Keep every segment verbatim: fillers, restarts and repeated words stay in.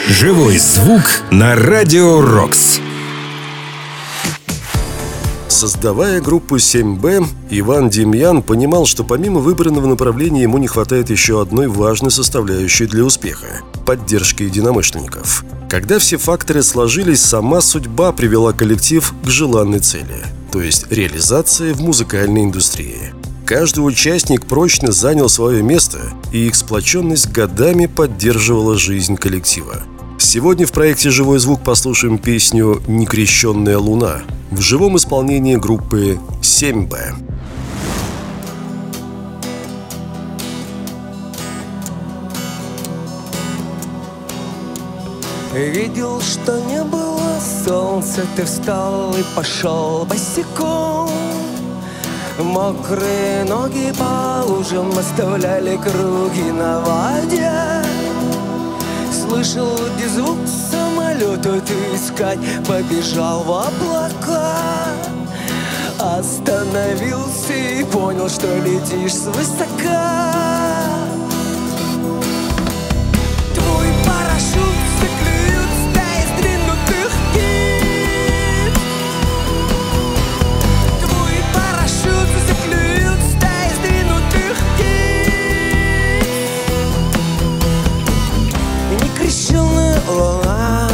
Живой звук на Радио Рокс. Создавая группу семь бэ, Иван Демьян понимал, что помимо выбранного направления ему не хватает еще одной важной составляющей для успеха – поддержки единомышленников. Когда все факторы сложились, сама судьба привела коллектив к желанной цели, то есть реализации в музыкальной индустрии. Каждый участник прочно занял свое место, и их сплоченность годами поддерживала жизнь коллектива. Сегодня в проекте «Живой звук» послушаем песню «Некрещенная луна» в живом исполнении группы семь бэ. Видел, что не было солнца, ты встал и пошел босиком. Мокрые ноги по лужам оставляли круги на воде. Слышал, где звук самолета, ты искать побежал в облака. Остановился и понял, что летишь свысока. Твой парашют заклюют стаи сдвинутых птиц. Твой парашют заклюют стаи сдвинутых птиц. Некрещенная луна,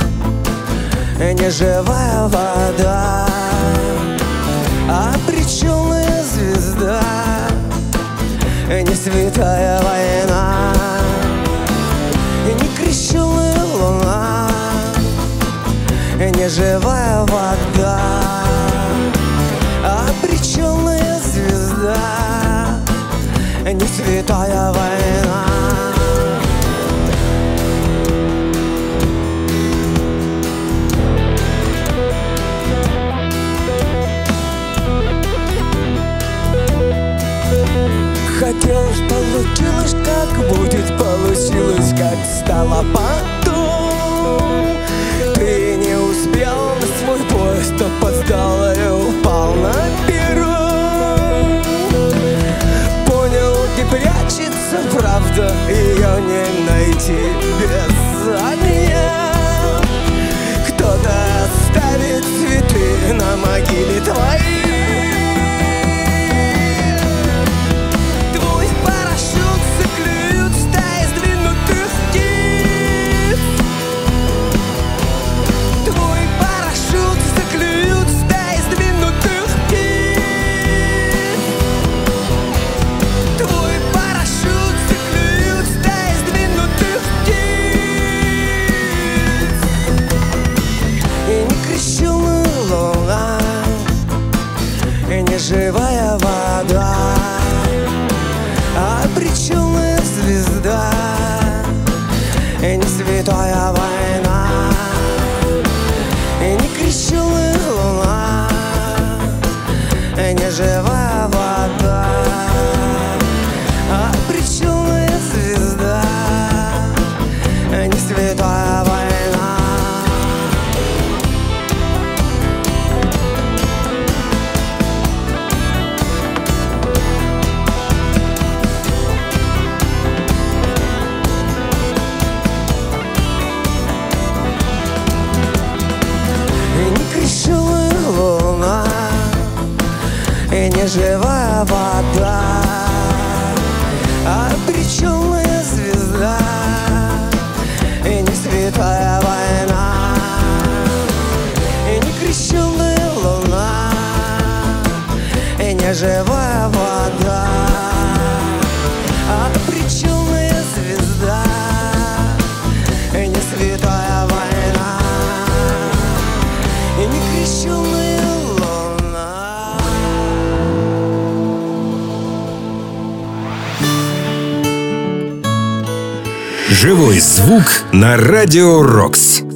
неживая вода, обреченная звезда, не святая война. Некрещенная луна, неживая вода, обреченная звезда, не святая война. Хотел, получилось, как будет, получилось, как стало потом. Ты не успел на свой поезд, опоздал и упал на перрон. Понял, где прячется правда, ее не найти без огня. Кто-то оставит цветы на могиле твоей. Неживая вода, обреченная звезда, не святая война. Некрещенная луна, неживая вода, обреченная звезда, не святая война. Луна, неживая вода, обреченная звезда, не святая война. Некрещенная луна, неживая вода, обреченная звезда, не святая война. Некрещенная луна. Живой звук на Радио Рокс.